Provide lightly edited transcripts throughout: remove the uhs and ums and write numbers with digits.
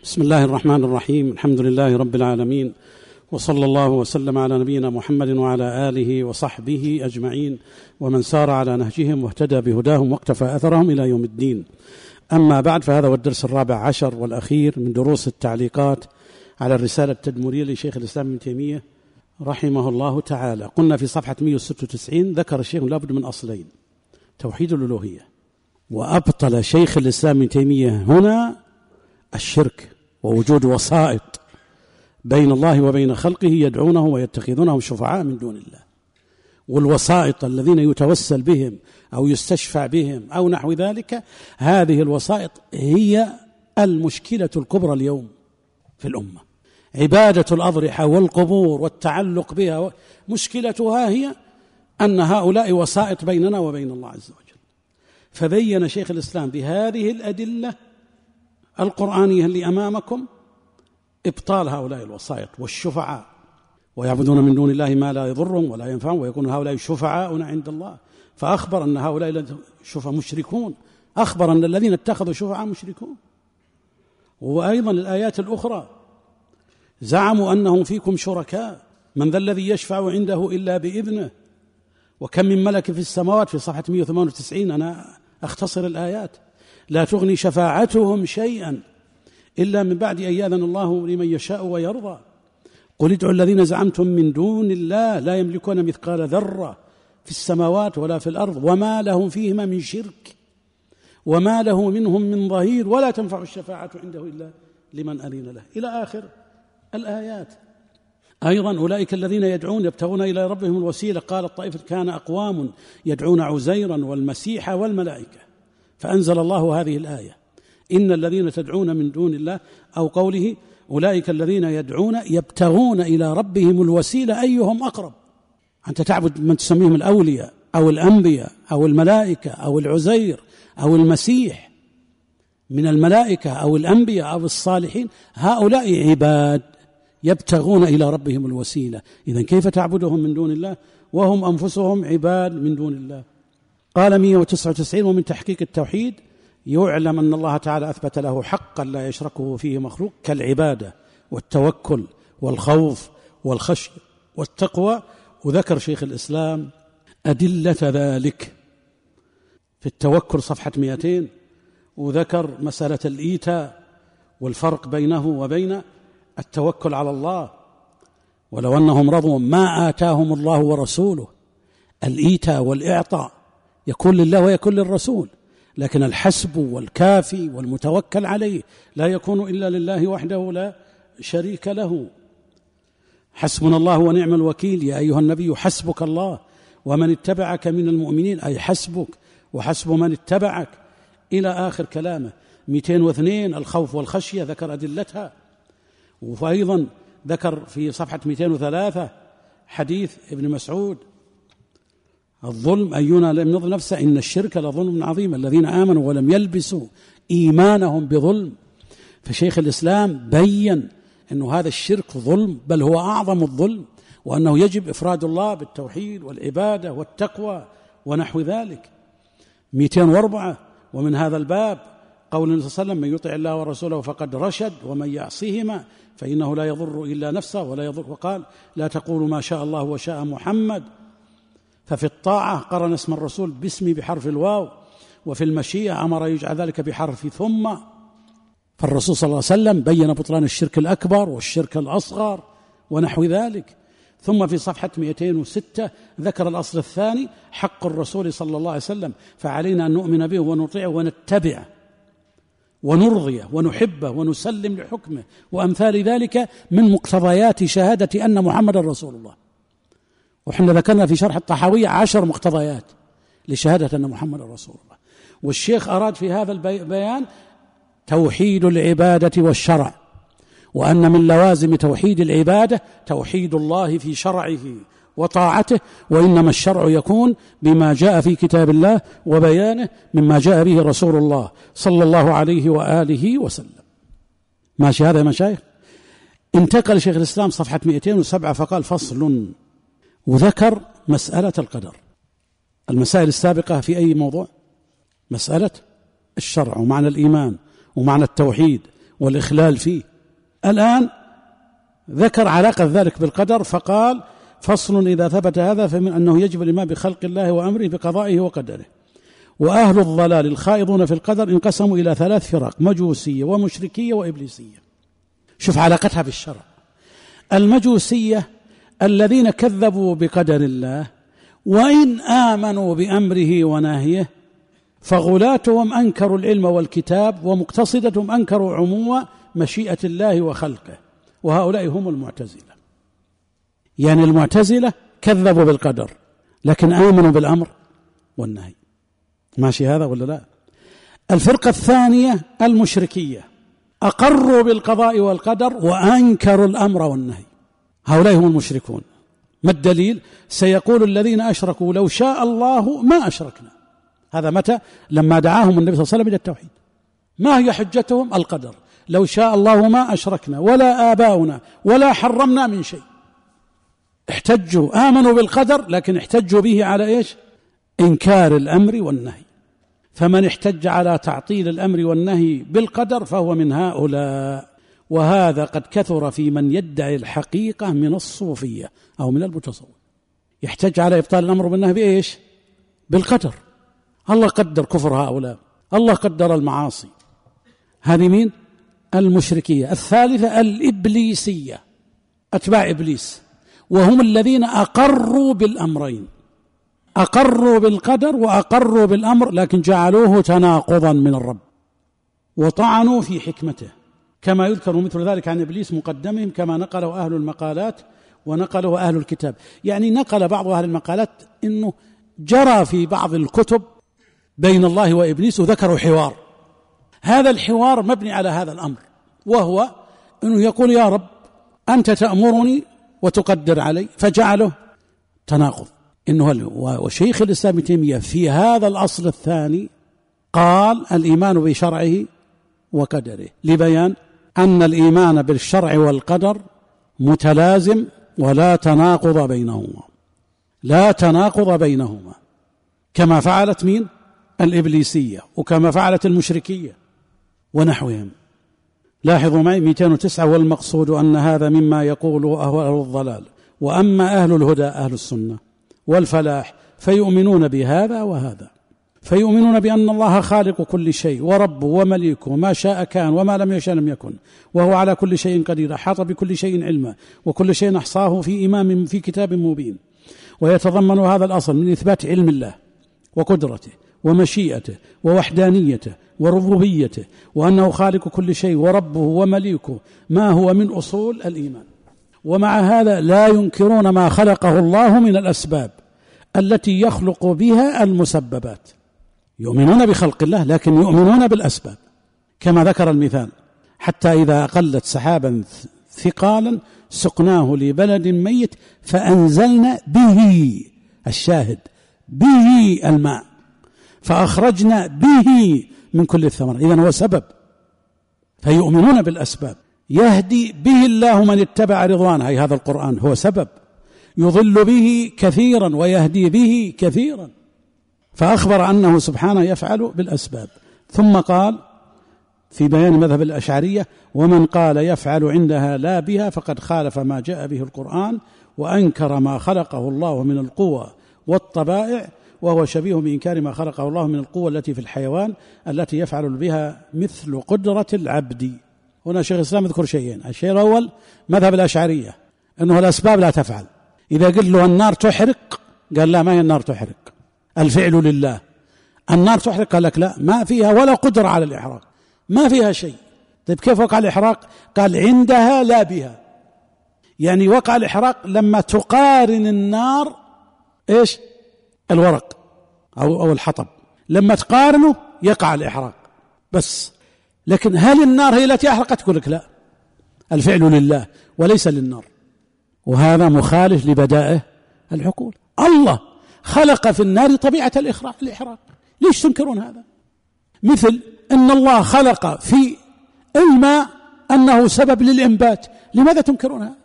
بسم الله الرحمن الرحيم. الحمد لله رب العالمين، وصلى الله وسلم على نبينا محمد وعلى آله وصحبه أجمعين، ومن سار على نهجهم واهتدى بهداهم واقتفى أثرهم إلى يوم الدين. أما بعد، فهذا هو الدرس 14 والأخير من دروس التعليقات على الرسالة التدمرية لشيخ الإسلام ابن تيمية رحمه الله تعالى. قلنا في صفحة 196 ذكر الشيخ لابد من أصلين: توحيد الألوهية، وأبطل شيخ الإسلام ابن تيمية هنا الشرك ووجود وسائط بين الله وبين خلقه يدعونه ويتخذونهم شفعاء من دون الله. والوسائط الذين يتوسل بهم أو يستشفع بهم أو نحو ذلك، هذه الوسائط هي المشكلة الكبرى اليوم في الأمة. عبادة الأضرحة والقبور والتعلق بها، مشكلتها هي أن هؤلاء وسائط بيننا وبين الله عز وجل. فبين شيخ الإسلام بهذه الأدلة القرآنية اللي أمامكم إبطال هؤلاء الوسائط والشفعاء، ويعبدون من دون الله ما لا يضرهم ولا ينفعهم، ويكون هؤلاء شفعاؤنا عند الله. فأخبر أن هؤلاء الشفعاء مشركون، أخبر أن الذين اتخذوا شفعاء مشركون. وأيضا الآيات الأخرى: زعموا أنهم فيكم شركاء، من ذا الذي يشفع عنده إلا بإذنه، وكم من ملك في السماوات، في صفحة 198. أنا أختصر الآيات: لا تغني شفاعتهم شيئا إلا من بعد أن يأذن الله لمن يشاء ويرضى. قل ادعوا الذين زعمتم من دون الله لا يملكون مثقال ذرة في السماوات ولا في الأرض وما لهم فيهما من شرك وما له منهم من ظهير ولا تنفع الشفاعة عنده إلا لمن أذن له، إلى آخر الآيات. أيضا: أولئك الذين يدعون يبتغون إلى ربهم الوسيلة، قال الطائفة كان أقوام يدعون عزيرا والمسيح والملائكة، فأنزل الله هذه الآية: إن الذين تدعون من دون الله، أو قوله: أولئك الذين يدعون يبتغون إلى ربهم الوسيلة أيهم أقرب. أنت تعبد من تسميهم الأولياء أو الأنبياء أو الملائكة أو العزير أو المسيح من الملائكة أو الأنبياء أو الصالحين، هؤلاء عباد يبتغون إلى ربهم الوسيلة. إذن كيف تعبدهم من دون الله وهم أنفسهم عباد من دون الله؟ قال 199: ومن تحقيق التوحيد يعلم أن الله تعالى أثبت له حقا لا يشركه فيه مخلوق، كالعبادة والتوكل والخوف والخشية والتقوى. وذكر شيخ الإسلام أدلة ذلك في التوكل صفحة 200، وذكر مسألة الإيتاء والفرق بينه وبين التوكل على الله. ولو أنهم رضوا ما آتاهم الله ورسوله، الإيتاء والإعطاء يكون لله ويكون للرسول، لكن الحسب والكافي والمتوكل عليه لا يكون إلا لله وحده لا شريك له. حسبنا الله ونعم الوكيل، يا أيها النبي حسبك الله ومن اتبعك من المؤمنين، أي حسبك وحسب من اتبعك، إلى آخر كلامه. 202: الخوف والخشية، ذكر أدلتها. وأيضا ذكر في صفحة 203 حديث ابن مسعود: الظلم أينا لم يظلم نفسه إن الشرك لظلم عظيم، الذين آمنوا ولم يلبسوا إيمانهم بظلم. فشيخ الإسلام بيّن أنه هذا الشرك ظلم، بل هو أعظم الظلم، وأنه يجب إفراد الله بالتوحيد والعبادة والتقوى ونحو ذلك. 204: ومن هذا الباب قول النبي صلى الله عليه وسلم: من يطع الله ورسوله فقد رشد ومن يعصيهما فإنه لا يضر إلا نفسه ولا يضر. وقال: لا تقولوا ما شاء الله وشاء محمد. ففي الطاعة قرن اسم الرسول باسمه بحرف الواو، وفي المشيئة أمر يجعل ذلك بحرف ثم. فالرسول صلى الله عليه وسلم بين بطلان الشرك الأكبر والشرك الأصغر ونحو ذلك. ثم في صفحة 206 ذكر الأصل الثاني: حق الرسول صلى الله عليه وسلم، فعلينا أن نؤمن به ونطيعه ونتبعه ونرضيه ونحبه ونسلم لحكمه، وأمثال ذلك من مقتضيات شهادة أن محمد رسول الله. وحنا ذكرنا في شرح الطحاوية 10 مقتضيات لشهادة أن محمد رسول الله. والشيخ أراد في هذا البيان توحيد العبادة والشرع، وأن من لوازم توحيد العبادة توحيد الله في شرعه وطاعته، وإنما الشرع يكون بما جاء في كتاب الله وبيانه مما جاء به رسول الله صلى الله عليه وآله وسلم. ماشي هذا يا مشايخ؟ انتقل شيخ الإسلام صفحة 207 فقال: فصل. وذكر مسألة القدر. المسائل السابقة في أي موضوع؟ مسألة الشرع ومعنى الإيمان ومعنى التوحيد والإخلال فيه. الآن ذكر علاقة ذلك بالقدر فقال: فصل إذا ثبت هذا فمن أنه يجب الإيمان بخلق الله وأمره بقضائه وقدره. وأهل الضلال الخائضون في القدر انقسموا إلى 3 فرق: مجوسية ومشركية وإبليسية. شوف علاقتها بالشرع. المجوسية الذين كذبوا بقدر الله، وإن آمنوا بأمره ونهيه، فغلاتهم أنكروا العلم والكتاب، ومقتصدتهم أنكروا عموم مشيئة الله وخلقه، وهؤلاء هم المعتزلة. يعني المعتزلة كذبوا بالقدر لكن آمنوا بالأمر والنهي. ماشي هذا ولا لا؟ الفرقة الثانية المشركية، أقروا بالقضاء والقدر وأنكروا الأمر والنهي، هؤلاء هم المشركون. ما الدليل؟ سيقول الذين أشركوا لو شاء الله ما أشركنا. هذا متى؟ لما دعاهم النبي صلى الله عليه وسلم إلى التوحيد. ما هي حجتهم؟ القدر. لو شاء الله ما أشركنا ولا آباؤنا ولا حرمنا من شيء. احتجوا، آمنوا بالقدر لكن احتجوا به على إيش؟ إنكار الأمر والنهي. فمن احتج على تعطيل الأمر والنهي بالقدر فهو من هؤلاء. وهذا قد كثر في من يدعي الحقيقة من الصوفية أو من المتصوف، يحتج على إبطال الأمر بالنهي بإيش؟ بالقدر. الله قدر كفر هؤلاء، الله قدر المعاصي. هذه مين؟ المشركية. الثالثة الإبليسية، أتباع إبليس، وهم الذين أقروا بالأمرين، أقروا بالقدر وأقروا بالأمر، لكن جعلوه تناقضا من الرب وطعنوا في حكمته، كما يذكر مثل ذلك عن إبليس مقدمهم، كما نقله أهل المقالات ونقله أهل الكتاب. يعني نقل بعض أهل المقالات إنه جرى في بعض الكتب بين الله وإبليس وذكروا حوار. هذا الحوار مبني على هذا الأمر، وهو أنه يقول: يا رب أنت تأمرني وتقدر علي، فجعله تناقض. وشيخ الإسلام ابن تيمية في هذا الأصل الثاني قال: الإيمان بشرعه وقدره، لبيان أن الإيمان بالشرع والقدر متلازم ولا تناقض بينهما، لا تناقض بينهما، كما فعلت مين؟ الإبليسية، وكما فعلت المشركية ونحوهم. لاحظوا معي 209: والمقصود أن هذا مما يقوله أهل الضلال، وأما أهل الهدى أهل السنة والفلاح فيؤمنون بهذا وهذا، فيؤمنون بأن الله خالق كل شيء ورب ومليك، وما شاء كان وما لم يشاء لم يكن، وهو على كل شيء قدير، أحاط بكل شيء علما، وكل شيء أحصاه في كتاب مبين. ويتضمن هذا الأصل من إثبات علم الله وقدرته ومشيئته ووحدانيته وربوبيته، وأنه خالق كل شيء وربه ومليكه، ما هو من أصول الإيمان. ومع هذا لا ينكرون ما خلقه الله من الأسباب التي يخلق بها المسببات. يؤمنون بخلق الله لكن يؤمنون بالأسباب، كما ذكر المثال: حتى إذا أقلت سحابا ثقالا سقناه لبلد ميت فأنزلنا به، الشاهد به، الماء، فأخرجنا به من كل الثمرة. إذن هو سبب، فيؤمنون بالأسباب. يهدي به الله من اتبع رضوانه، أي هذا القرآن هو سبب، يضل به كثيرا ويهدي به كثيرا. فأخبر أنه سبحانه يفعل بالأسباب. ثم قال في بيان مذهب الأشعرية: ومن قال يفعل عندها لا بها فقد خالف ما جاء به القرآن، وأنكر ما خلقه الله من القوى والطبائع، وهو شبيه بإنكار ما خلقه الله من القوة التي في الحيوان التي يفعل بها مثل قدرة العبد. هنا شيخ الإسلام يذكر شيئين: الشيء الأول مذهب الأشعرية أنه الأسباب لا تفعل. إذا قلت له النار تحرق قال لا، ما هي النار تحرق، الفعل لله. النار تحرق قال لك لا، ما فيها ولا قدرة على الإحراق، ما فيها شيء. طيب كيف وقع الإحراق؟ قال عندها لا بها. يعني وقع الإحراق لما تقارن النار إيش؟ الورق أو الحطب، لما تقارنه يقع الإحراق بس. لكن هل النار هي التي أحرقت؟ تقول لك لا، الفعل لله وليس للنار. وهذا مخالف لبدائع العقول. الله خلق في النار طبيعة الإحراق، ليش تنكرون هذا؟ مثل أن الله خلق في الماء أنه سبب للإنبات، لماذا تنكرون هذا؟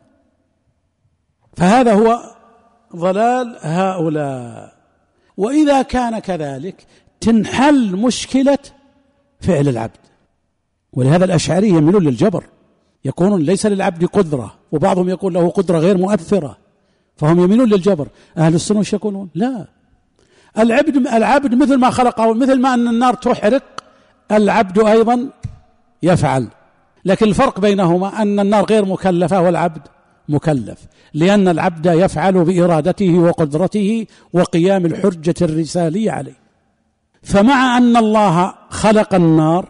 فهذا هو ضلال هؤلاء. وإذا كان كذلك تنحل مشكلة فعل العبد ولهذا الأشعري يميلون للجبر، يكونون ليس للعبد قدرة، وبعضهم يقول له قدرة غير مؤثرة، فهم يميلون للجبر. أهل السنة وش يقولون؟ لا، العبد مثل ما خلقه، مثل ما أن النار تحرق العبد أيضا يفعل، لكن الفرق بينهما أن النار غير مكلفة والعبد مكلف، لأن العبد يفعل بإرادته وقدرته وقيام الحجة الرسالية عليه. فمع أن الله خلق النار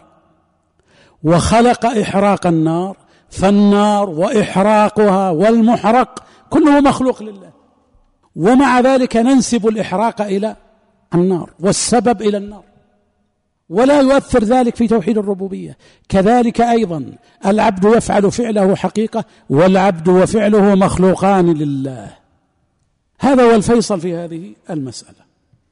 وخلق إحراق النار، فالنار وإحراقها والمحرق كله مخلوق لله، ومع ذلك ننسب الإحراق إلى النار والسبب إلى النار، ولا يؤثر ذلك في توحيد الربوبية. كذلك أيضا العبد يفعل فعله حقيقة، والعبد وفعله مخلوقان لله. هذا هو الفيصل في هذه المسألة.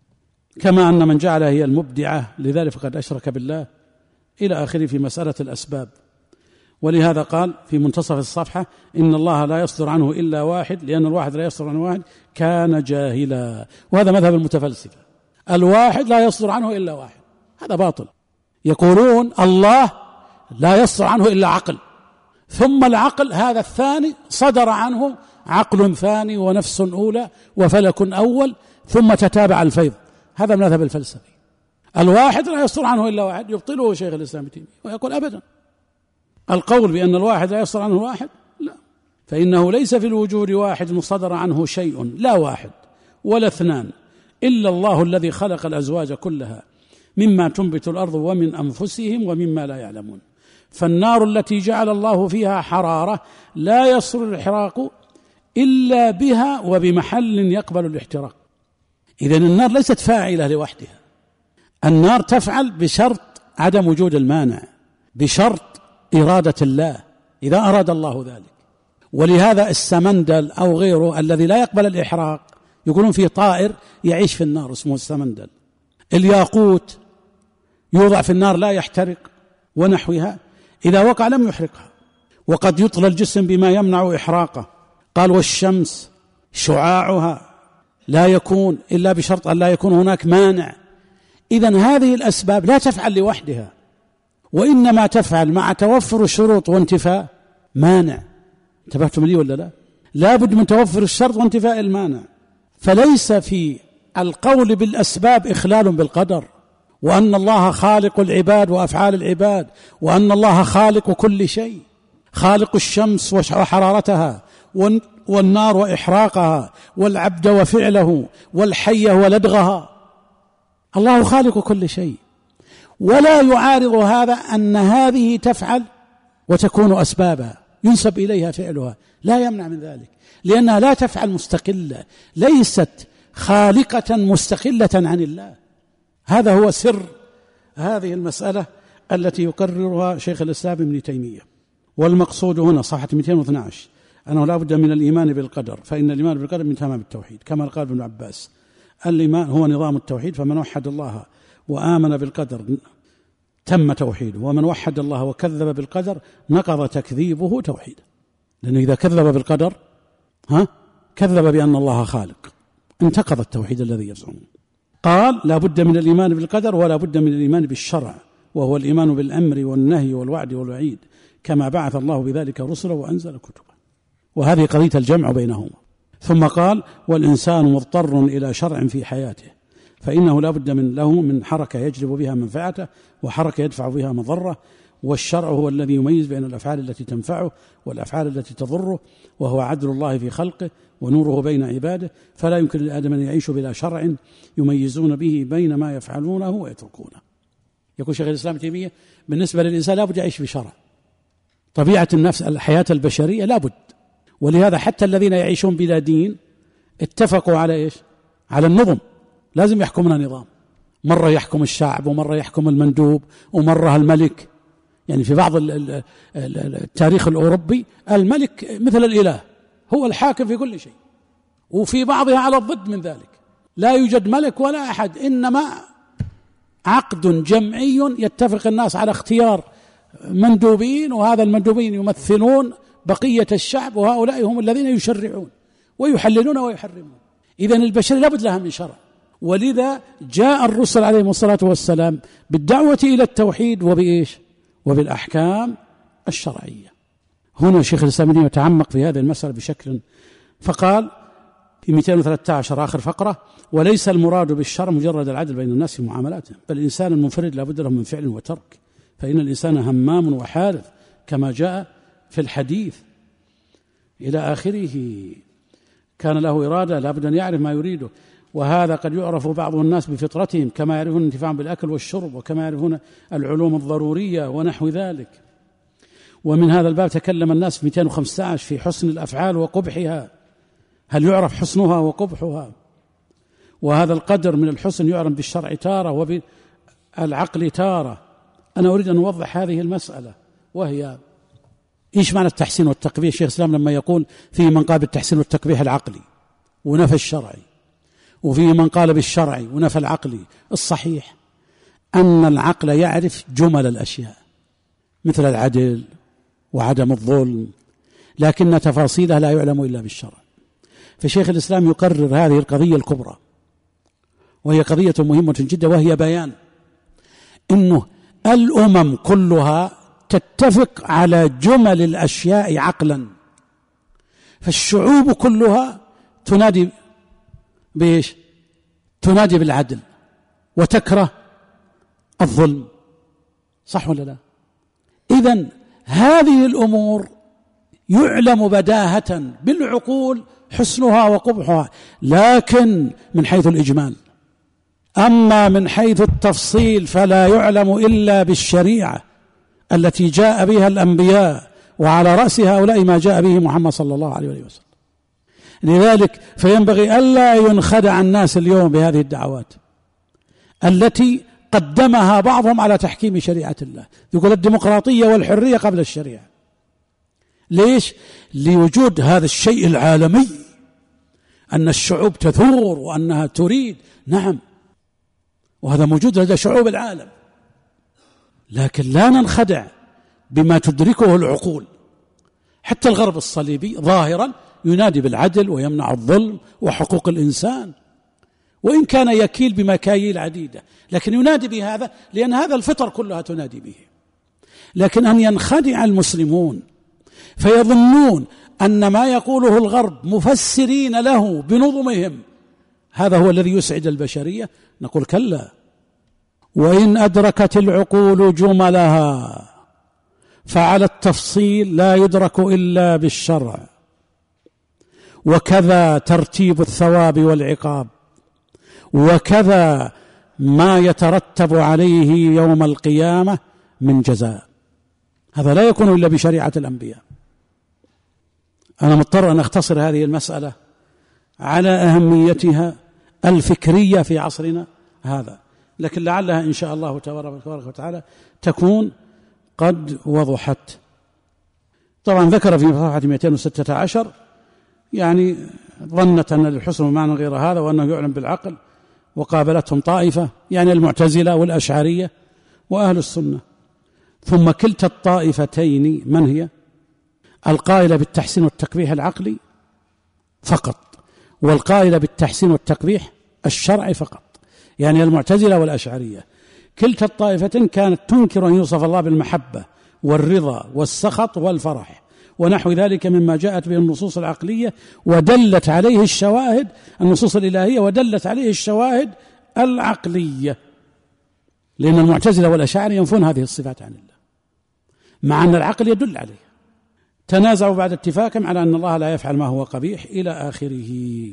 كما أن من جعلها هي المبدعة لذلك فقد أشرك بالله إلى آخره في مسألة الأسباب. ولهذا قال في منتصف الصفحة: إن الله لا يصدر عنه إلا واحد، لأن الواحد لا يصدر عنه واحد كان جاهلا. وهذا مذهب المتفلسفة، الواحد لا يصدر عنه إلا واحد، هذا باطل. يقولون الله لا يصدر عنه إلا عقل، ثم العقل هذا الثاني صدر عنه عقل ثاني ونفس أولى وفلك أول، ثم تتابع الفيض. هذا مذهب الفلسفي. الواحد لا يصدر عنه إلا واحد يبطله شيخ الإسلام ابن تيمية ويقول أبدا القول بأن الواحد لا يصدر عنه واحد لا، فإنه ليس في الوجود واحد صدر عنه شيء، لا واحد ولا اثنان، إلا الله الذي خلق الأزواج كلها مما تنبت الأرض ومن أنفسهم ومما لا يعلمون. فالنار التي جعل الله فيها حرارة لا يصل الإحراق إلا بها وبمحل يقبل الاحتراق. إذن النار ليست فاعلة لوحدها، النار تفعل بشرط عدم وجود المانع، بشرط إرادة الله إذا أراد الله ذلك. ولهذا السمندل أو غيره الذي لا يقبل الإحراق يقولون فيه طائر يعيش في النار اسمه السمندل. الياقوت يوضع في النار لا يحترق ونحوها، إذا وقع لم يحرقها. وقد يطلى الجسم بما يمنع إحراقه، قال والشمس شعاعها لا يكون إلا بشرط أن لا يكون هناك مانع. إذن هذه الأسباب لا تفعل لوحدها، وإنما تفعل مع توفر الشروط وانتفاء مانع. انتبهتم لي ولا لا؟ لا بد من توفر الشرط وانتفاء المانع. فليس في القول بالأسباب إخلال بالقدر، وأن الله خالق العباد وأفعال العباد، وأن الله خالق كل شيء، خالق الشمس وحرارتها والنار وإحراقها والعبد وفعله والحية ولدغها. الله خالق كل شيء، ولا يعارض هذا أن هذه تفعل وتكون أسبابا ينسب إليها فعلها، لا يمنع من ذلك، لأنها لا تفعل مستقلة، ليست خالقة مستقلة عن الله. هذا هو سر هذه المسألة التي يقررها شيخ الإسلام ابن تيمية. والمقصود هنا صفحة 212 أنه لا بد من الإيمان بالقدر، فإن الإيمان بالقدر من تمام التوحيد، كما قال ابن عباس: الإيمان هو نظام التوحيد، فمن وحد الله وآمن بالقدر تم توحيده، ومن وحد الله وكذب بالقدر نقض تكذيبه توحيد. لأنه إذا كذب بالقدر كذب بأن الله خالق، انتقض التوحيد الذي يزعمون. قال: لا بد من الإيمان بالقدر ولا بد من الإيمان بالشرع، وهو الإيمان بالأمر والنهي والوعد والوعيد، كما بعث الله بذلك رسله وأنزل كتبه. وهذه قضية الجمع بينهما. ثم قال: والإنسان مضطر إلى شرع في حياته، فإنه لا بد له من حركة يجلب بها منفعته وحركة يدفع بها مضرة، والشرع هو الذي يميز بين الأفعال التي تنفعه والأفعال التي تضره، وهو عدل الله في خلقه ونوره بين عباده، فلا يمكن لآدم أن يعيش بلا شرع يميزون به بين ما يفعلونه ويتركونه. يقول شيخ الإسلام تيمية: بالنسبة للإنسان لا بد يعيش بشرع، طبيعة النفس الحياة البشرية لا بد. ولهذا حتى الذين يعيشون بلا دين اتفقوا على إيش؟ على النظم، لازم يحكمنا نظام، مرة يحكم الشعب ومرة يحكم المندوب ومرة الملك. يعني في بعض التاريخ الأوروبي الملك مثل الإله، هو الحاكم في كل شيء، وفي بعضها على الضد من ذلك، لا يوجد ملك ولا أحد، إنما عقد جمعي يتفق الناس على اختيار مندوبين، وهذا المندوبين يمثلون بقية الشعب، وهؤلاء هم الذين يشرعون ويحللون ويحرمون. إذن البشر لابد لها من شرع. ولذا جاء الرسل عليهم الصلاة والسلام بالدعوة إلى التوحيد وبإيش؟ وبالأحكام الشرعية. هنا شيخ الإسلام يتعمق في هذه المسألة بشكل، فقال في 213 آخر فقرة: وليس المراد بالشرع مجرد العدل بين الناس في معاملاتهم، بل الإنسان المنفرد لا بد له من فعل وترك، فإن الإنسان همام وحارث كما جاء في الحديث إلى آخره. كان له إرادة لا بد أن يعرف ما يريده، وهذا قد يعرف بعض الناس بفطرتهم كما يعرفون الانتفاع بالأكل والشرب، وكما يعرفون العلوم الضرورية ونحو ذلك. ومن هذا الباب تكلم الناس في 215 في حسن الأفعال وقبحها، هل يعرف حسنها وقبحها؟ وهذا القدر من الحسن يعرف بالشرع تارة وبالعقل تارة. أنا أريد أن أوضح هذه المسألة، وهي إيش معنى التحسين والتقبيح. الشيخ الإسلام لما يقول فيه من قال بالتحسين والتقبيح العقلي ونفى الشرعي، وفيه من قال بالشرعي ونفى العقلي، الصحيح أن العقل يعرف جمل الأشياء مثل العدل وعدم الظلم، لكن تفاصيلها لا يعلم إلا بالشرع. فشيخ الإسلام يقرر هذه القضية الكبرى، وهي قضية مهمة جدا، وهي بيان إنه الأمم كلها تتفق على جمل الأشياء عقلا، فالشعوب كلها تنادي بإيش؟ تنادي بالعدل وتكره الظلم، صح ولا لا؟ إذن هذه الأمور يعلم بداهة بالعقول حسنها وقبحها، لكن من حيث الإجمال. أما من حيث التفصيل فلا يعلم إلا بالشريعة التي جاء بها الأنبياء، وعلى رأس هؤلاء ما جاء به محمد صلى الله عليه وسلم. لذلك فينبغي ألا ينخدع الناس اليوم بهذه الدعوات التي قدمها بعضهم على تحكيم شريعة الله، يقول الديمقراطية والحرية قبل الشريعة. ليش؟ لوجود هذا الشيء العالمي، أن الشعوب تثور وأنها تريد، نعم، وهذا موجود لدى شعوب العالم، لكن لا ننخدع بما تدركه العقول. حتى الغرب الصليبي ظاهرا ينادي بالعدل ويمنع الظلم وحقوق الإنسان، وإن كان يكيل بمكاييل عديدة، لكن ينادي بهذا لأن هذا الفطر كلها تنادي به. لكن أن ينخدع المسلمون فيظنون أن ما يقوله الغرب مفسرين له بنظمهم هذا هو الذي يسعد البشرية، نقول كلا. وإن أدركت العقول جملها فعلى التفصيل لا يدرك إلا بالشرع، وكذا ترتيب الثواب والعقاب، وكذا ما يترتب عليه يوم القيامة من جزاء. هذا لا يكون إلا بشريعة الأنبياء. أنا مضطر أن أختصر هذه المسألة على أهميتها الفكرية في عصرنا هذا، لكن لعلها إن شاء الله تبارك وتعالى تكون قد وضحت. طبعا ذكر في صفحة 216 يعني ظنت أن للحسن معنى غير هذا، وأنه يعلم بالعقل، وقابلتهم طائفة يعني المعتزلة والأشعرية وأهل السنة. ثم كلتا الطائفتين من هي؟ القائلة بالتحسين والتقبيح العقلي فقط، والقائلة بالتحسين والتقبيح الشرعي فقط، يعني المعتزلة والأشعرية. كلتا الطائفتين كانت تنكر أن يوصف الله بالمحبة والرضا والسخط والفرح ونحو ذلك مما جاءت به النصوص العقلية ودلت عليه الشواهد، النصوص الإلهية ودلت عليه الشواهد العقلية، لأن المعتزلة والأشاعرة ينفون هذه الصفات عن الله مع أن العقل يدل عليه. تنازعوا بعد اتفاقهم على أن الله لا يفعل ما هو قبيح إلى آخره.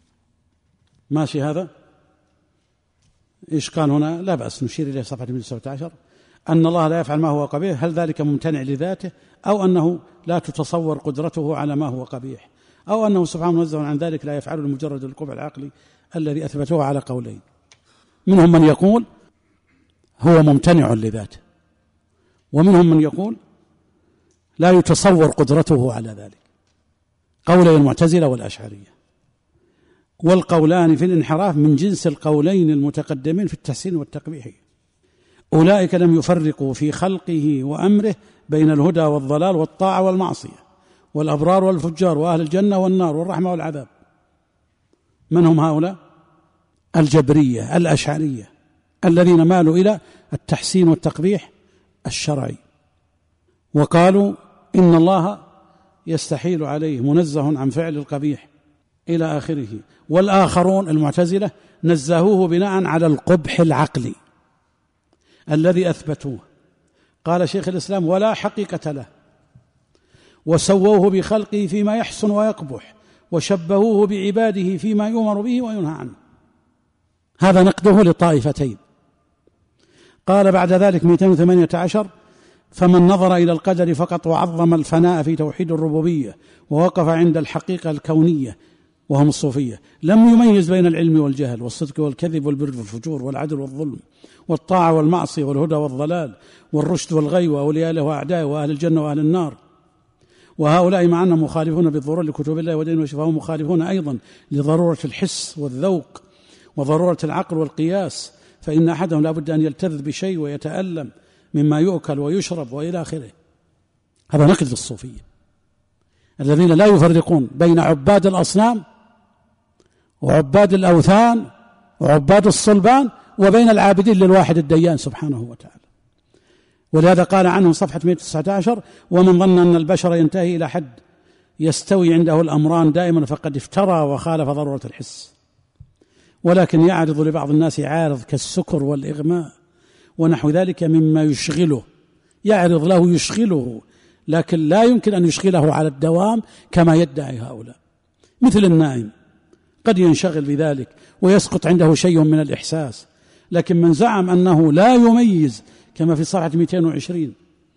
ماشي هذا؟ إيش قال هنا؟ لا بأس نشير إليه صفحة 119 أن الله لا يفعل ما هو قبيح، هل ذلك ممتنع لذاته، أو أنه لا تتصور قدرته على ما هو قبيح، أو أنه سبحانه منزه عن ذلك لا يفعله لمجرد القبح العقلي الذي أثبتوه على قولين. منهم من يقول هو ممتنع لذاته، ومنهم من يقول لا يتصور قدرته على ذلك، قولي المعتزلة والأشعرية. والقولان في الانحراف من جنس القولين المتقدمين في التحسين والتقبيح. أولئك لم يفرقوا في خلقه وأمره بين الهدى والضلال والطاعة والمعصية والأبرار والفجار وأهل الجنة والنار والرحمة والعذاب. من هم هؤلاء؟ الجبرية الأشعرية الذين مالوا إلى التحسين والتقبيح الشرعي وقالوا إن الله يستحيل عليه، منزه عن فعل القبيح إلى آخره. والآخرون المعتزلة نزهوه بناء على القبح العقلي الذي أثبتوه. قال شيخ الإسلام: ولا حقيقة له، وسووه بخلقه فيما يحسن ويقبح، وشبهوه بعباده فيما يؤمر به وينهى عنه. هذا نقده لطائفتين. قال بعد ذلك 218: فمن نظر إلى القدر فقط وعظم الفناء في توحيد الربوبية ووقف عند الحقيقة الكونية وهم الصوفية، لم يميز بين العلم والجهل والصدق والكذب والبر والفجور والعدل والظلم والطاعة والمعصية والهدى والضلال والرشد والغي وأولياء له وأعدائه وأهل الجنة وأهل النار. وهؤلاء مع أنهم مخالفون بالضرورة لكتب الله ودينه فهم مخالفون أيضا لضرورة الحس والذوق وضرورة العقل والقياس، فإن أحدهم لا بد أن يلتذ بشيء ويتألم مما يؤكل ويشرب وإلى آخره. هذا نقد الصوفية الذين لا يفرقون بين عباد الأصنام وعباد الأوثان وعباد الصلبان وبين العابدين للواحد الديان سبحانه وتعالى. ولهذا قال عنهم صفحة 119: ومن ظن أن البشر ينتهي إلى حد يستوي عنده الأمران دائما فقد افترى وخالف ضرورة الحس، ولكن يعرض لبعض الناس عارض كالسكر والإغماء ونحو ذلك مما يشغله، يعرض له يشغله، لكن لا يمكن أن يشغله على الدوام كما يدعي هؤلاء. مثل النائم قد ينشغل بذلك ويسقط عنده شيء من الإحساس، لكن من زعم أنه لا يميز كما في صفحة 220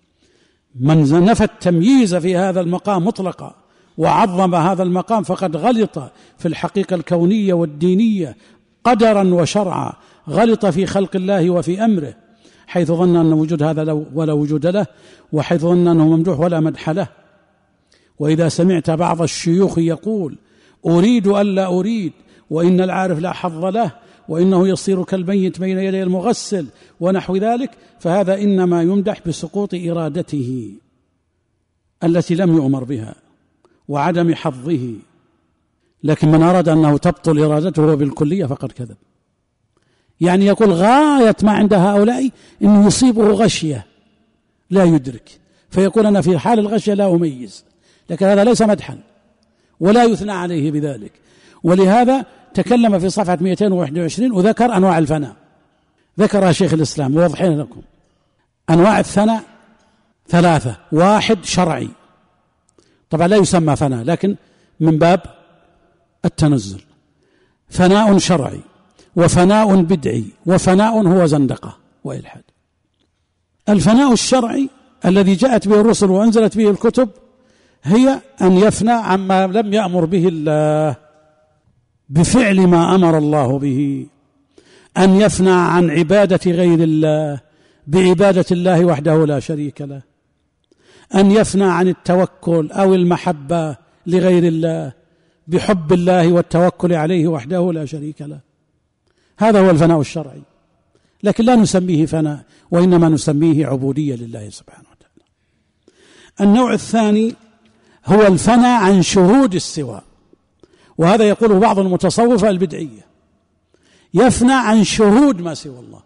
من نفى التمييز في هذا المقام مطلقا وعظم هذا المقام فقد غلط في الحقيقة الكونية والدينية قدرا وشرعا، غلط في خلق الله وفي أمره، حيث ظن أن وجود هذا ولا وجود له، وحيث ظن أنه ممدوح ولا مدح له. وإذا سمعت بعض الشيوخ يقول: أريد ألا أريد، وإن العارف لا حظ له، وإنه يصير كالميت بين يدي المغسل ونحو ذلك، فهذا إنما يمدح بسقوط إرادته التي لم يؤمر بها وعدم حظه. لكن من أراد أنه تبطل إرادته بالكلية فقد كذب. يعني يقول غاية ما عند هؤلاء إنه يصيبه غشية لا يدرك، فيقول أنا في حال الغشية لا أميز، لكن هذا ليس مدحا ولا يثنى عليه بذلك. ولهذا تكلم في صفحة 221 وذكر أنواع الفناء، ذكرها شيخ الإسلام ووضحين لكم. أنواع الثناء 3: 1 شرعي، طبعا لا يسمى فناء لكن من باب التنزل، فناء شرعي وفناء بدعي وفناء هو زندقة وإلحاد. الفناء الشرعي الذي جاءت به الرسل وأنزلت به الكتب هي أن يفنى عما لم يأمر به الله بفعل ما أمر الله به، أن يفنى عن عبادة غير الله بعبادة الله وحده لا شريك له، أن يفنى عن التوكل أو المحبة لغير الله بحب الله والتوكل عليه وحده لا شريك له. هذا هو الفناء الشرعي، لكن لا نسميه فناء وإنما نسميه عبودية لله سبحانه وتعالى. النوع الثاني هو الفناء عن شهود السوى، وهذا يقوله بعض المتصوفة البدعية، يفنى عن شهود ما سوى الله،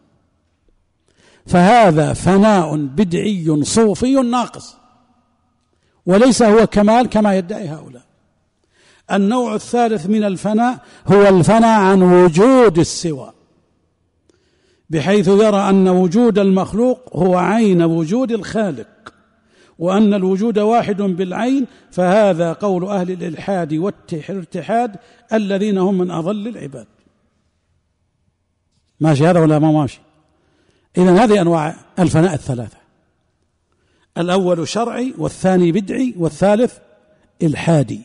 فهذا فناء بدعي صوفي ناقص وليس هو كمال كما يدعي هؤلاء. النوع الثالث من الفناء هو الفناء عن وجود السوى، بحيث يرى أن وجود المخلوق هو عين وجود الخالق، وأن الوجود واحد بالعين، فهذا قول أهل الإلحاد والارتحاد الذين هم من أضل العباد. ماشي هذا ولا ما ماشي؟ إذن هذه أنواع الفناء الثلاثة: الأول شرعي، والثاني بدعي، والثالث إلحادي.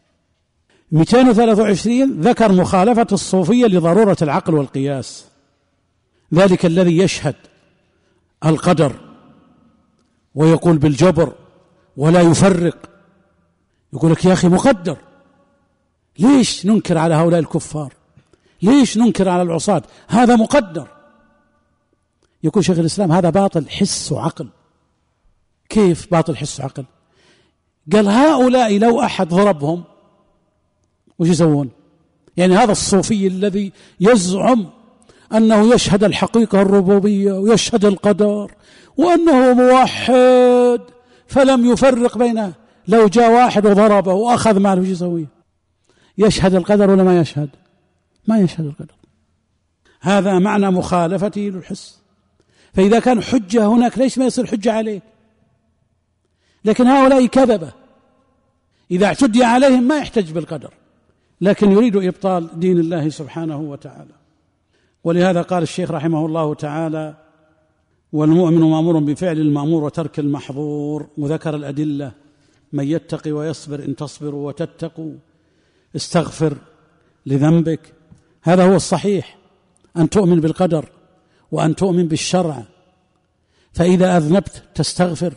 223 ذكر مخالفة الصوفية لضرورة العقل والقياس، ذلك الذي يشهد القدر ويقول بالجبر ولا يفرق، يقول لك يا أخي مقدر، ليش ننكر على هؤلاء الكفار؟ ليش ننكر على العصاة؟ هذا مقدر. يقول شيخ الإسلام هذا باطل حس وعقل. كيف باطل حس وعقل؟ قال هؤلاء لو أحد ضربهم وش يسوون؟ يعني هذا الصوفي الذي يزعم أنه يشهد الحقيقة الربوبية ويشهد القدر وأنه موحد، فلم يفرق بينه، لو جاء واحد وضربه وأخذ ماله وش يسوي؟ يشهد القدر ولا ما يشهد؟ ما يشهد القدر. هذا معنى مخالفته للحس. فإذا كان حجة هناك ليش ما يصير حجة عليه؟ لكن هؤلاء كذبة، إذا اعتدي عليهم ما يحتج بالقدر، لكن يريد إبطال دين الله سبحانه وتعالى. ولهذا قال الشيخ رحمه الله تعالى: والمؤمن مأمور بفعل المأمور وترك المحظور، وذكر الأدلة: من يتقي ويصبر إن تصبروا وتتقوا، استغفر لذنبك. هذا هو الصحيح، أن تؤمن بالقدر وأن تؤمن بالشرع، فإذا أذنبت تستغفر،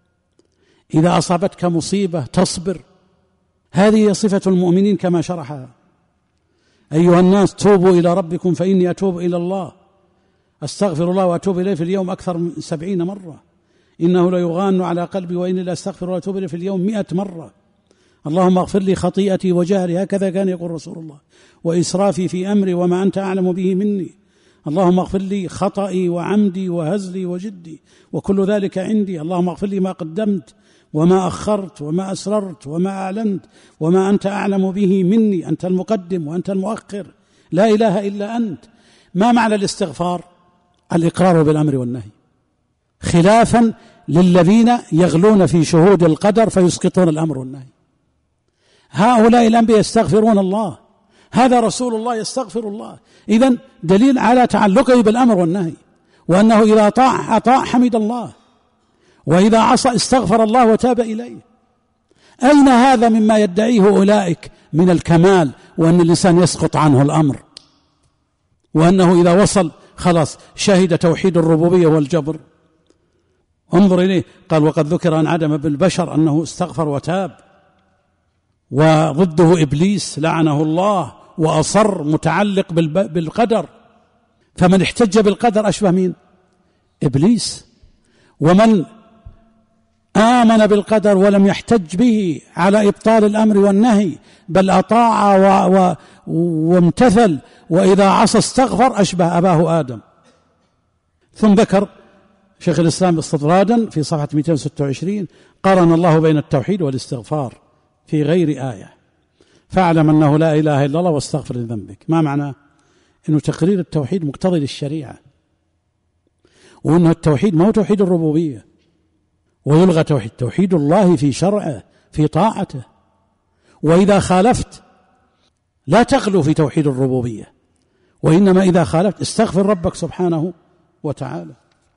إذا أصابتك مصيبة تصبر. هذه صفة المؤمنين كما شرحها: أيها الناس توبوا إلى ربكم فإني أتوب إلى الله، أستغفر الله وأتوب إليه في اليوم أكثر من 70 مرة، إنه ليغان على قلبي وإني لأستغفر وأتوب إليه في اليوم 100 مرة. اللهم اغفر لي خطيئتي وجهلي، هكذا كان يقول رسول الله، وإسرافي في أمري وما أنت أعلم به مني. اللهم اغفر لي خطئي وعمدي وهزلي وجدي وكل ذلك عندي. اللهم اغفر لي ما قدمت وما أخرت وما أسررت وما أعلنت وما أنت أعلم به مني، أنت المقدم وأنت المؤخر، لا إله إلا أنت. ما معنى الاستغفار؟ الإقرار بالأمر والنهي، خلافا للذين يغلون في شهود القدر فيسقطون الأمر والنهي. هؤلاء الأنبياء يستغفرون الله، هذا رسول الله يستغفر الله. إذن دليل على تعلقه بالأمر والنهي، وأنه إذا أطاع حمد الله، وإذا عصى استغفر الله وتاب إليه. أين هذا مما يدعيه أولئك من الكمال، وأن الإنسان يسقط عنه الأمر، وأنه إذا وصل خلاص شهد توحيد الربوبية والجبر؟ انظر إليه، قال: وقد ذكر أن عدم بالبشر أنه استغفر وتاب، وضده إبليس لعنه الله وأصر متعلق بالقدر. فمن احتج بالقدر أشبه مين؟ إبليس. ومن آمن بالقدر ولم يحتج به على إبطال الأمر والنهي، بل أطاع وامتثل، وإذا عصى استغفر، أشبه أباه آدم. ثم ذكر شيخ الإسلام استطرادا في صفحة 226: قارن الله بين التوحيد والاستغفار في غير آية، فاعلم أنه لا إله إلا الله واستغفر لذنبك. ما معناه؟ إنه تقرير التوحيد مقتضي للشريعة، وأنه التوحيد ما هو توحيد الربوبية، ويلغى توحيد الله في شرعه في طاعته. وإذا خالفت لا تغلو في توحيد الربوبية، وإنما إذا خالفت استغفر ربك سبحانه وتعالى.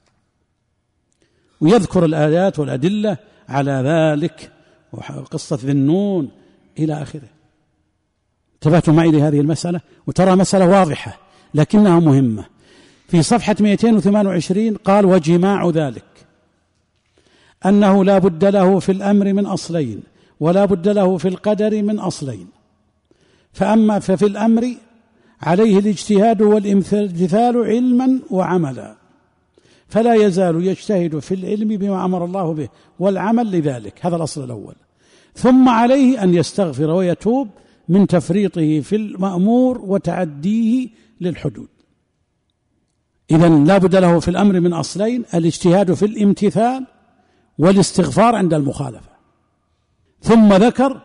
ويذكر الآيات والأدلة على ذلك، وقصة ذي النون إلى آخره. انتبهتم معي لهذه المسألة؟ وترى مسألة واضحة لكنها مهمة. في صفحة 228 قال: وجماع ذلك أنه لا بد له في الأمر من أصلين، ولا بد له في القدر من أصلين. ففي الأمر عليه الاجتهاد والامتثال علما وعملا، فلا يزال يجتهد في العلم بما أمر الله به والعمل لذلك، هذا الأصل الأول. ثم عليه أن يستغفر ويتوب من تفريطه في المأمور وتعديه للحدود. إذن لا بد له في الأمر من أصلين: الاجتهاد في الامتثال والاستغفار عند المخالفة. ثم ذكر: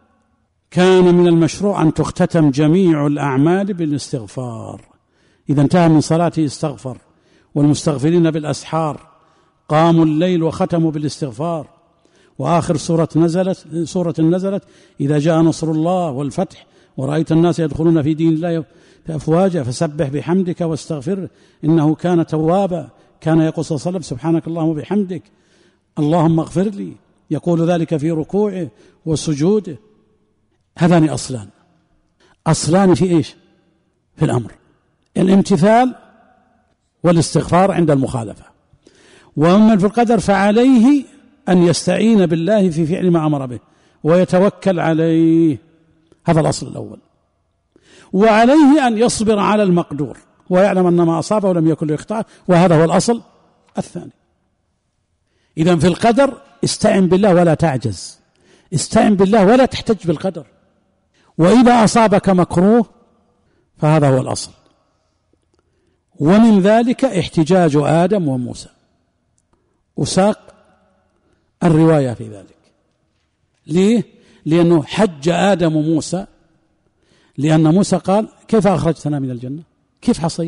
كان من المشروع أن تختتم جميع الأعمال بالاستغفار. إذا انتهى من صلاته استغفر، والمستغفرين بالأسحار قاموا الليل وختموا بالاستغفار. وآخر سورة نزلت: إذا جاء نصر الله والفتح ورأيت الناس يدخلون في دين الله أفواجا فسبح بحمدك واستغفره إنه كان توابا. كان يقول صلى الله عليه وسلم: سبحانك اللهم وبحمدك اللهم اغفر لي، يقول ذلك في ركوعه وسجوده. هذان أصلان في إيش؟ في الأمر: الامتثال والاستغفار عند المخالفة. وأما في القدر فعليه أن يستعين بالله في فعل ما أمر به ويتوكل عليه، هذا الأصل الأول. وعليه أن يصبر على المقدور ويعلم أن ما أصابه لم يكن ليخطئه، وهذا هو الأصل الثاني. إذن في القدر استعن بالله ولا تعجز، استعن بالله ولا تحتج بالقدر. وإذا أصابك مكروه فهذا هو الأصل. ومن ذلك احتجاج آدم وموسى. وساق الرواية في ذلك. ليه؟ لأنه حج آدم موسى، لأن موسى قال كيف أخرجتنا من الجنة؟ كيف حصيت؟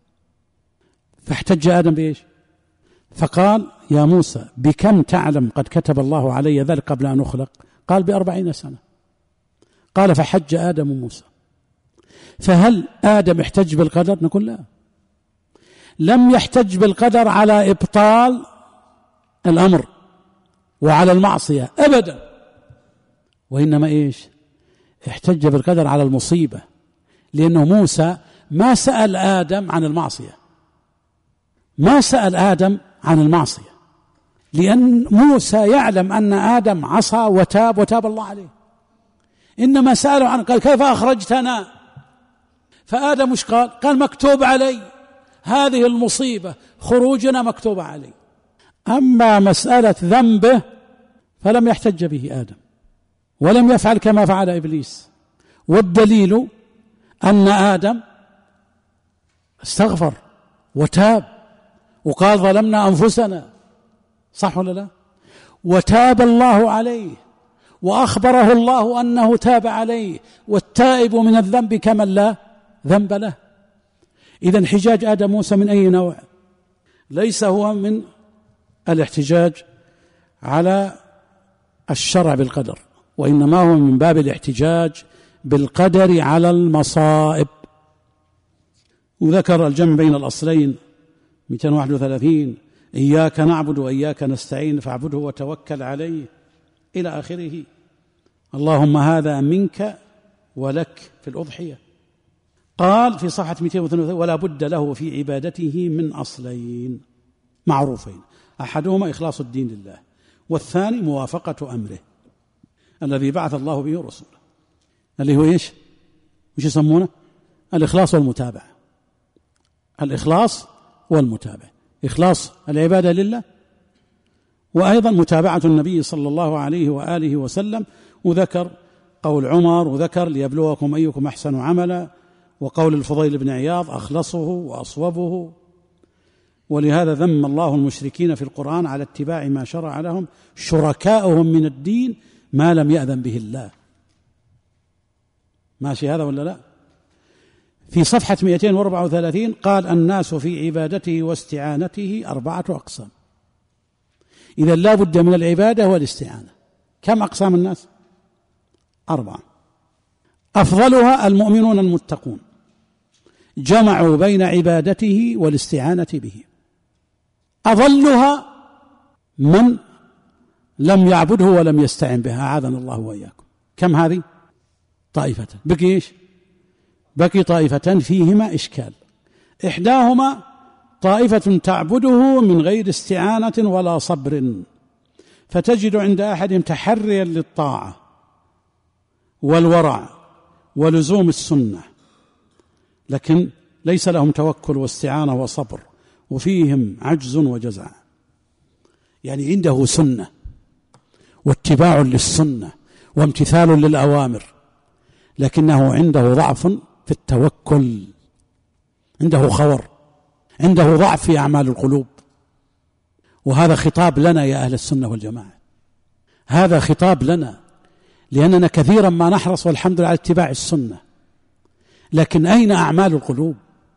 فاحتج آدم بإيش؟ فقال يا موسى بكم تعلم قد كتب الله علي ذلك قبل أن أخلق؟ قال ب40 سنة. قال فحج آدم موسى. فهل آدم احتج بالقدر؟ نقول لا، لم يحتج بالقدر على إبطال الأمر وعلى المعصية أبدا، وإنما إيش؟ احتج بالقدر على المصيبة، لأنه موسى ما سأل آدم عن المعصية، ما سأل آدم عن المعصية، لأن موسى يعلم أن آدم عصى وتاب الله عليه، إنما سأله عنه قال كيف أخرجتنا؟ فآدم مش قال مكتوب علي هذه المصيبة، خروجنا مكتوب علي. أما مسألة ذنبه فلم يحتج به آدم، ولم يفعل كما فعل إبليس، والدليل أن آدم استغفر وتاب وقال ظلمنا أنفسنا، صح ولا لا؟ وتاب الله عليه، وأخبره الله أنه تاب عليه، والتائب من الذنب كمن لا ذنب له. إذن حجاج آدم موسى من أي نوع؟ ليس هو من الاحتجاج على الشرع بالقدر، وإنما هو من باب الاحتجاج بالقدر على المصائب. وذكر الجمع بين الأصلين 231 إياك نعبد وإياك نستعين فاعبده وتوكل عليه إلى آخره. اللهم هذا منك ولك في الأضحية. قال في صحة 232 ولا بد له في عبادته من أصلين معروفين، أحدهما إخلاص الدين لله، والثاني موافقة أمره الذي بعث الله به رسوله، اللي هو إيش؟ وش يسمونه؟ الإخلاص والمتابعة. الإخلاص والمتابعة، إخلاص العبادة لله، وأيضا متابعة النبي صلى الله عليه وآله وسلم. وذكر قول عمر، وذكر ليبلوكم أيكم أحسن عملا، وقول الفضيل بن عياض أخلصه وأصوبه. ولهذا ذم الله المشركين في القرآن على اتباع ما شرع لهم شركاؤهم من الدين ما لم يأذن به الله. ماشي هذا ولا لا؟ في صفحة 234 قال الناس في عبادته واستعانته 4 أقسام. إذا لا بد من العبادة والاستعانة. كم أقسام الناس؟ 4. أفضلها المؤمنون المتقون، جمعوا بين عبادته والاستعانة به. أضلها من لم يعبده ولم يستعن بها، أعاذنا الله وإياكم. كم هذه؟ طائفة. بقي إيش؟ بقي طائفتان فيهما إشكال. إحداهما طائفة تعبده من غير استعانة ولا صبر، فتجد عند أحدهم تحريا للطاعة والورع ولزوم السنة، لكن ليس لهم توكل واستعانة وصبر، وفيهم عجز وجزع. يعني عنده سنة واتباع للسنة وامتثال للأوامر، لكنه عنده ضعف في التوكل، عنده خور، عنده ضعف في أعمال القلوب. وهذا خطاب لنا يا أهل السنة والجماعة، هذا خطاب لنا، لأننا كثيرا ما نحرص والحمد لله على اتباع السنة، لكن أين أعمال القلوب؟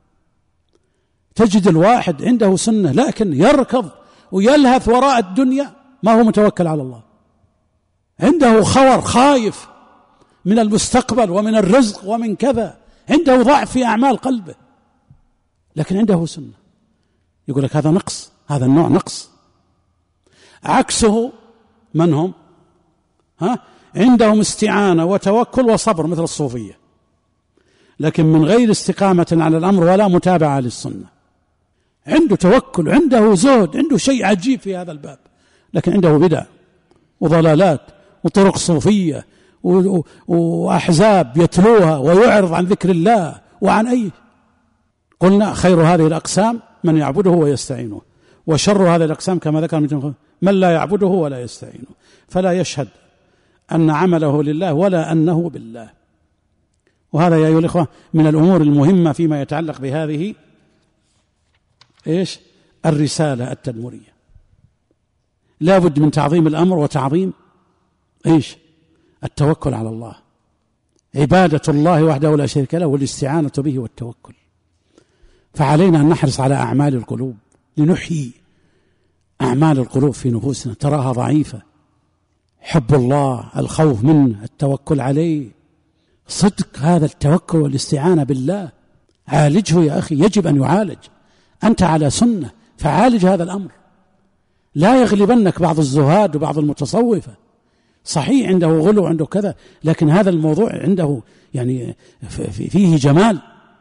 تجد الواحد عنده سنة لكن يركض ويلهث وراء الدنيا، ما هو متوكل على الله، عنده خور، خايف من المستقبل ومن الرزق ومن كذا، عنده ضعف في أعمال قلبه، لكن عنده سنة. يقول لك هذا نقص، هذا النوع نقص. عكسه من هم؟ عندهم استعانة وتوكل وصبر مثل الصوفية، لكن من غير استقامة على الأمر ولا متابعة للسنة. عنده توكل، عنده زهد، عنده شيء عجيب في هذا الباب، لكن عنده بدع وضلالات وطرق صوفية وأحزاب يتلوها ويعرض عن ذكر الله وعن أي. قلنا خير هذه الأقسام من يعبده ويستعينه، وشر هذه الأقسام كما ذكر من لا يعبده ولا يستعينه، فلا يشهد أن عمله لله ولا أنه بالله. وهذا يا أيها الإخوة من الأمور المهمة فيما يتعلق بهذه الرسالة التدمرية، لا بد من تعظيم الأمر وتعظيم إيش؟ التوكل على الله، عبادة الله وحده لا شريك له والاستعانة به والتوكل. فعلينا أن نحرص على أعمال القلوب، لنحيي أعمال القلوب في نفوسنا، تراها ضعيفة. حب الله، الخوف منه، التوكل عليه، صدق هذا التوكل والاستعانة بالله، عالجه يا أخي، يجب أن يعالج. أنت على سنة فعالج هذا الأمر، لا يغلبنك بعض الزهاد وبعض المتصوفة، صحيح عنده غلو عنده كذا، لكن هذا الموضوع عنده يعني فيه جمال،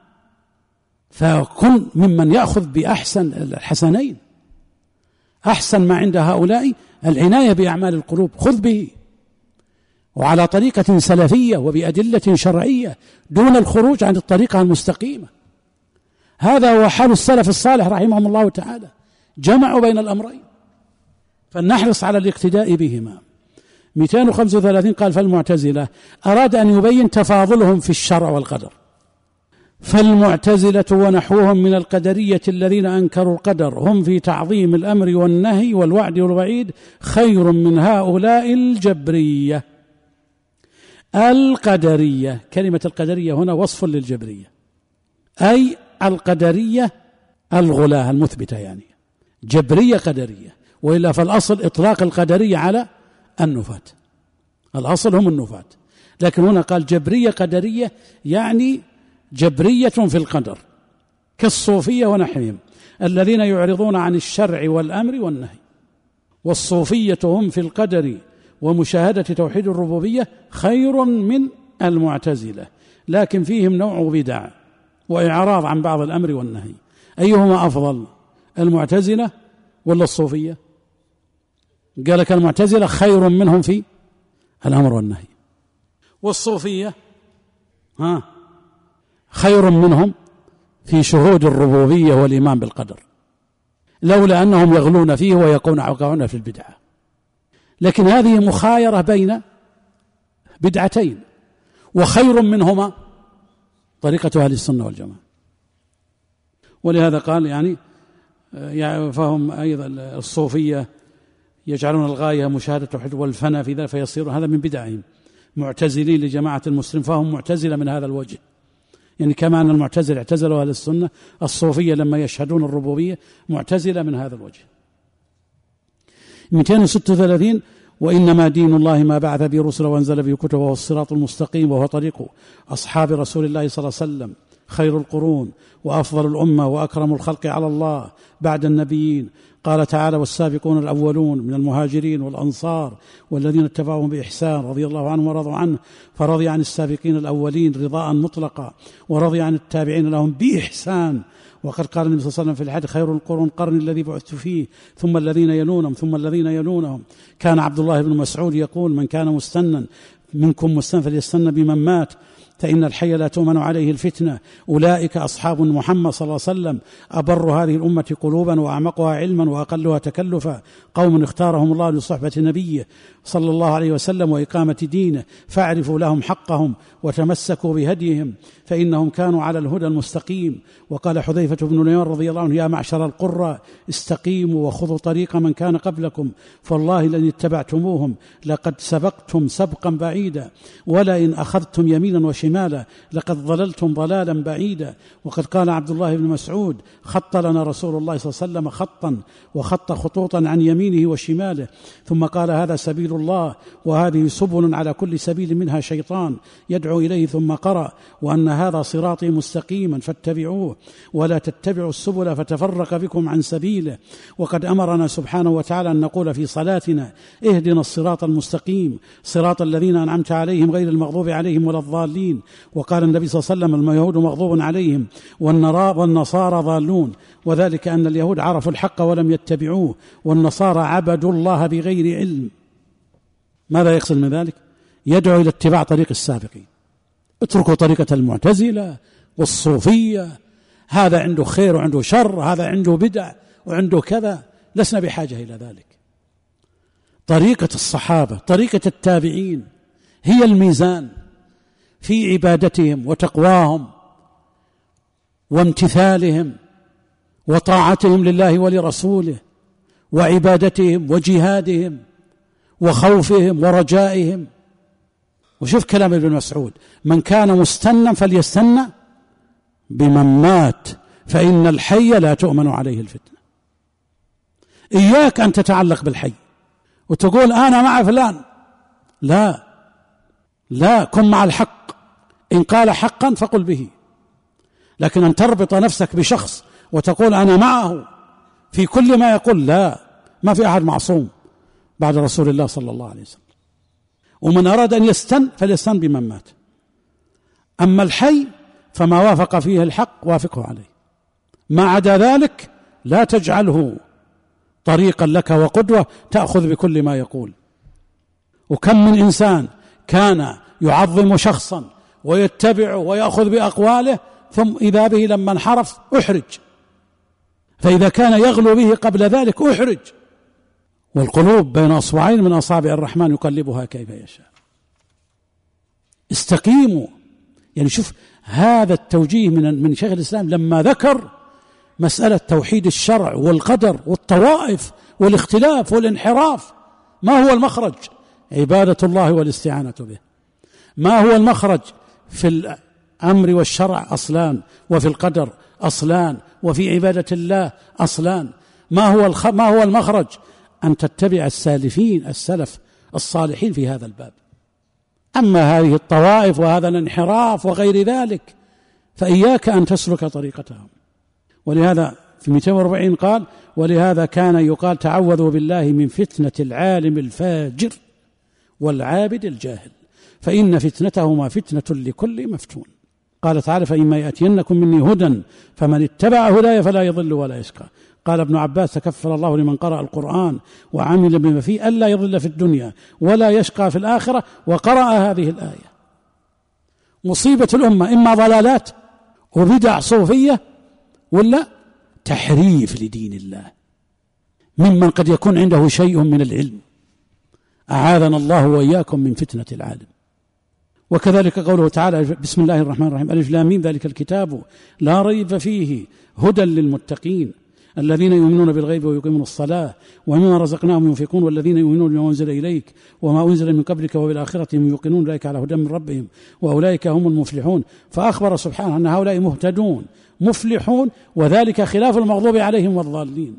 فكن ممن يأخذ بأحسن الحسنين. أحسن ما عند هؤلاء العناية بأعمال القلوب، خذ به وعلى طريقة سلفية وبأدلة شرعية دون الخروج عن الطريقة المستقيمة. هذا هو حال السلف الصالح رحمهم الله تعالى، جمعوا بين الأمرين، فلنحرص على الاقتداء بهما. 235 قال: فالمعتزلة أراد أن يبين تفاضلهم في الشرع والقدر. فالمعتزلة ونحوهم من القدرية الذين أنكروا القدر هم في تعظيم الأمر والنهي والوعد والوعيد خير من هؤلاء الجبرية. القدرية، كلمة القدرية هنا وصف للجبرية، أي القدرية الغلاة المثبتة، يعني جبرية قدرية، وإلا فالأصل إطلاق القدرية على النفاة، الأصل هم النفاة، لكن هنا قال جبرية قدرية، يعني جبرية في القدر كالصوفية ونحوهم الذين يعرضون عن الشرع والأمر والنهي. والصوفية هم في القدر ومشاهدة توحيد الربوبية خير من المعتزلة، لكن فيهم نوع بدع وإعراض عن بعض الأمر والنهي. أيهما أفضل، المعتزلة ولا الصوفية؟ قال لك المعتزلة خير منهم في الأمر والنهي، والصوفية خير منهم في شهود الربوبية والإيمان بالقدر، لولا أنهم يغلون فيه ويقعون في البدعة. لكن هذه مخايرة بين بدعتين، وخير منهما طريقة أهل السنة والجماعة. ولهذا قال يعني فهم أيضا الصوفية يجعلون الغاية مشاهدة التوحيد والفناء في ذلك، فيصير هذا من بدعهم. معتزلين لجماعة المسلم فهم معتزلة من هذا الوجه، يعني كما أن المعتزلة اعتزلوا أهل السنة، الصوفية لما يشهدون الربوبية معتزلة من هذا الوجه. 236 وإنما دين الله ما بعث به رسله وأنزل به كتبه وهو الصراط المستقيم وهو طريق أصحاب رسول الله صلى الله عليه وسلم خير القرون وأفضل الأمة وأكرم الخلق على الله بعد النبيين. قال تعالى: والسابقون الأولون من المهاجرين والأنصار والذين اتبعوهم بإحسان رضي الله عنهم ورضوا عنه، فرضي عن السابقين الأولين رضاء مطلقا ورضي عن التابعين لهم بإحسان. وقد قال النبي صلى الله عليه وسلم في الحديث: خير القرون قرني الذي بعثت فيه ثم الذين يلونهم ثم الذين يلونهم. كان عبد الله بن مسعود يقول: من كان مستنا منكم مستنا فليستن بمن مات فإن الحي لا تؤمن عليه الفتنة. أولئك أصحاب محمد صلى الله عليه وسلم أبر هذه الأمة قلوبا وأعمقها علما وأقلها تكلفا، قوم اختارهم الله لصحبة نبيه صلى الله عليه وسلم وإقامة دينه، فاعرفوا لهم حقهم وتمسكوا بهديهم فإنهم كانوا على الهدى المستقيم. وقال حذيفة بن اليمان رضي الله عنه: يا معشر القرى استقيموا وخذوا طريق من كان قبلكم، فالله لئن اتبعتموهم لقد سبقتم سبقا بعيدا، ولئن أخذتم يمينا وشمالا لقد ضللتم ضلالا بعيدا. وقد قال عبد الله بن مسعود: خط لنا رسول الله صلى الله عليه وسلم خطا وخط خطوطا عن يمينه وشماله، ثم قال: هذا سبيل الله وهذه سبل على كل سبيل منها شيطان يدعو إليه، ثم قرأ: وأن هذا صراطي مستقيما فاتبعوه ولا تتبعوا السبل فتفرق بكم عن سبيله. وقد أمرنا سبحانه وتعالى أن نقول في صلاتنا: اهدنا الصراط المستقيم صراط الذين أنعمت عليهم غير المغضوب عليهم ولا الضالين. وقال النبي صلى الله عليه وسلم: اليهود مغضوب عليهم والنصارى ضالون، وذلك أن اليهود عرفوا الحق ولم يتبعوه، والنصارى عبدوا الله بغير علم. ماذا يقصد من ذلك؟ يدعو إلى اتباع طريق السابقين. اتركوا طريقة المعتزلة والصوفية، هذا عنده خير وعنده شر، هذا عنده بدع وعنده كذا، لسنا بحاجة إلى ذلك. طريقة الصحابة طريقة التابعين هي الميزان في عبادتهم وتقواهم وامتثالهم وطاعتهم لله ولرسوله وعبادتهم وجهادهم وخوفهم ورجائهم. وشوف كلام ابن مسعود: من كان مستنا فليستنى بمن مات فإن الحي لا تؤمن عليه الفتنة. إياك أن تتعلق بالحي وتقول أنا مع فلان، لا، كن مع الحق، إن قال حقا فقل به. لكن أن تربط نفسك بشخص وتقول أنا معه في كل ما يقول، لا، ما في أحد معصوم بعد رسول الله صلى الله عليه وسلم. ومن أراد أن يستن فليستن بمن مات. أما الحي فما وافق فيه الحق وافقه عليه، ما عدا ذلك لا تجعله طريقا لك وقدوة تأخذ بكل ما يقول. وكم من إنسان كان يعظم شخصا ويتبعه ويأخذ بأقواله، ثم إذا به لما انحرف أحرج. فإذا كان يغلو به قبل ذلك أحرج. والقلوب بين أصبعين من أصابع الرحمن يقلبها كيف يشاء. استقيموا. يعني شوف هذا التوجيه من شيخ الإسلام لما ذكر مسألة توحيد الشرع والقدر والطوائف والاختلاف والانحراف. ما هو المخرج؟ عبادة الله والاستعانة به. ما هو المخرج؟ في الأمر والشرع أصلان، وفي القدر أصلان، وفي عبادة الله أصلان. ما هو المخرج؟ أن تتبع السالفين السلف الصالحين في هذا الباب. أما هذه الطوائف وهذا الانحراف وغير ذلك فإياك أن تسلك طريقتهم. ولهذا في 240 قال: ولهذا كان يقال تعوذوا بالله من فتنة العالم الفاجر والعابد الجاهل فإن فتنتهما فتنة لكل مفتون. قال تعالى: فإما يأتينكم مني هدى فمن اتبع هداي فلا يضل ولا يشقى. قال ابن عباس: تكفل الله لمن قرأ القرآن وعمل بما فيه ألا يضل في الدنيا ولا يشقى في الآخرة. وقرأ هذه الآية. مصيبة الأمة إما ضلالات وبدع صوفية ولا تحريف لدين الله ممن قد يكون عنده شيء من العلم. أعاذنا الله وإياكم من فتنة العالم. وكذلك قوله تعالى: بسم الله الرحمن الرحيم: ألف لام ميم ذلك الكتاب لا ريب فيه هدى للمتقين الذين يؤمنون بالغيب ويقيمون الصلاة ومما رزقناهم ينفقون والذين يؤمنون بما أنزل إليك وما أنزل من قبلك وبالآخرة هم يوقنون أولئك على هدى من ربهم وأولئك هم المفلحون. فأخبر سبحانه أن هؤلاء مهتدون مفلحون، وذلك خلاف المغضوب عليهم والضالين.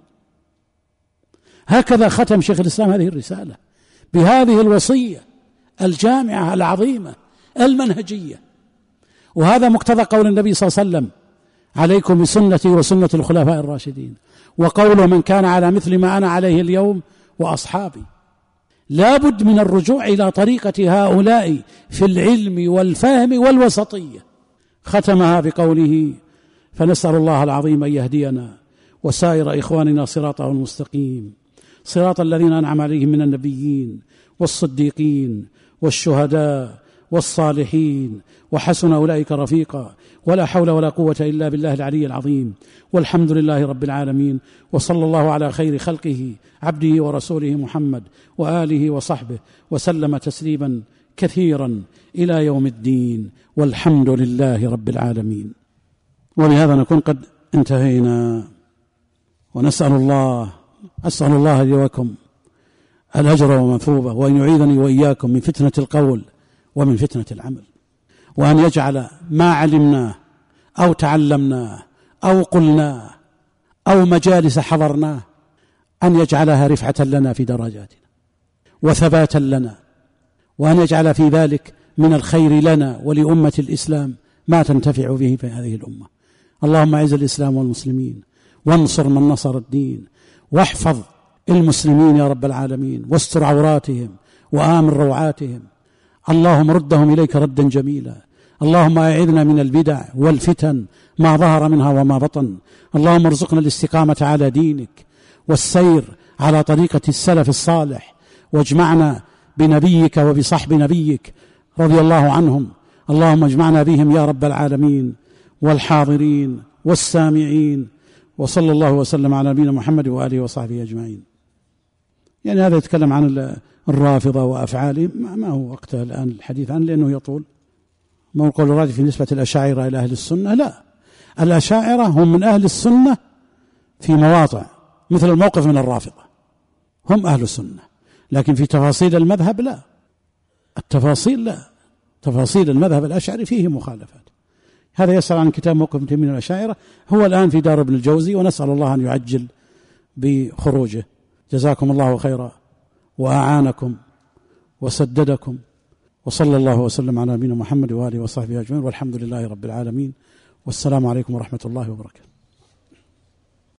هكذا ختم شيخ الإسلام هذه الرسالة بهذه الوصية الجامعة العظيمة المنهجية. وهذا مقتضى قول النبي صلى الله عليه وسلم: عليكم بسنتي وسنة الخلفاء الراشدين. وقول من كان على مثل ما أنا عليه اليوم وأصحابي. لا بد من الرجوع إلى طريقة هؤلاء في العلم والفهم والوسطية. ختمها بقوله: فنسأل الله العظيم أن يهدينا وسائر إخواننا صراطه المستقيم، صراط الذين أنعم عليهم من النبيين والصديقين والشهداء والصالحين وحسن أولئك رفيقا. ولا حول ولا قوة إلا بالله العلي العظيم. والحمد لله رب العالمين. وصلى الله على خير خلقه عبده ورسوله محمد وآله وصحبه وسلم تسليما كثيرا إلى يوم الدين. والحمد لله رب العالمين. ولهذا نكون قد انتهينا. ونسأل الله لي ولكم الأجر ومثوبة، وأن يعيذني وإياكم من فتنة القول ومن فتنة العمل، وأن يجعل ما علمناه أو تعلمناه أو قلناه أو مجالس حضرناه أن يجعلها رفعة لنا في درجاتنا وثباتا لنا، وأن يجعل في ذلك من الخير لنا ولأمة الإسلام ما تنتفع به في هذه الأمة. اللهم أعز الإسلام والمسلمين، وانصر من نصر الدين، واحفظ المسلمين يا رب العالمين، واستر عوراتهم وآمن روعاتهم. اللهم ردهم إليك ردا جميلا. اللهم أعذنا من البدع والفتن ما ظهر منها وما بطن. اللهم ارزقنا الاستقامة على دينك والسير على طريقة السلف الصالح، واجمعنا بنبيك وبصحب نبيك رضي الله عنهم. اللهم اجمعنا بهم يا رب العالمين، والحاضرين والسامعين. وصلى الله وسلم على نبينا محمد وآله وصحبه أجمعين. يعني هذا يتكلم عن الرافضة وأفعالهم، ما هو وقتها الآن الحديث عنه لأنه يطول. ما هو القول الراجح في نسبة الأشاعرة إلى أهل السنة؟ لا، الأشاعرة هم من أهل السنة في مواضع، مثل الموقف من الرافضة. هم أهل السنة، لكن في تفاصيل المذهب لا، التفاصيل لا، تفاصيل المذهب الأشعري فيه مخالفات. هذا يسأل عن كتاب موقف ابن تيمية الأشاعرة، هو الآن في دار ابن الجوزي، ونسأل الله أن يعجل بخروجه. جزاكم الله خيرا وأعانكم وسددكم، وصلى الله وسلم على نبينا محمد وآله وصحبه أجمعين، والحمد لله رب العالمين، والسلام عليكم ورحمة الله وبركاته.